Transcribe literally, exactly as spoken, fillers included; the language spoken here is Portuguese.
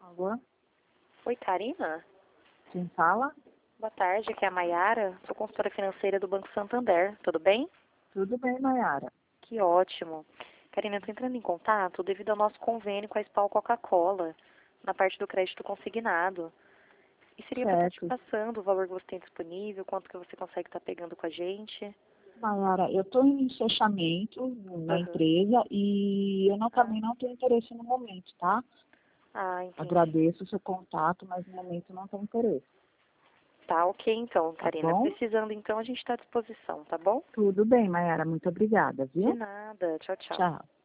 Alô? Oi, Karina? Quem fala? Boa tarde, aqui é a Maiara, sou consultora financeira do Banco Santander, tudo bem? Tudo bem, Mayara. Que ótimo. Karina, estou entrando em contato devido ao nosso convênio com a Spal Coca-Cola, na parte do crédito consignado. E seria para estar te Certo. passando o valor que você tem disponível, quanto que você consegue estar pegando com a gente. Mayara, eu estou em fechamento na Aham. empresa e eu não, Ah, também não tenho interesse no momento, tá? ah, entendi. Agradeço o seu contato, mas no momento não tenho interesse, Tá, ok então, tá Karina. bom? Precisando então, a gente está à disposição, tá bom? Tudo bem, Mayara. Muito obrigada, De viu? nada. Tchau, tchau. Tchau.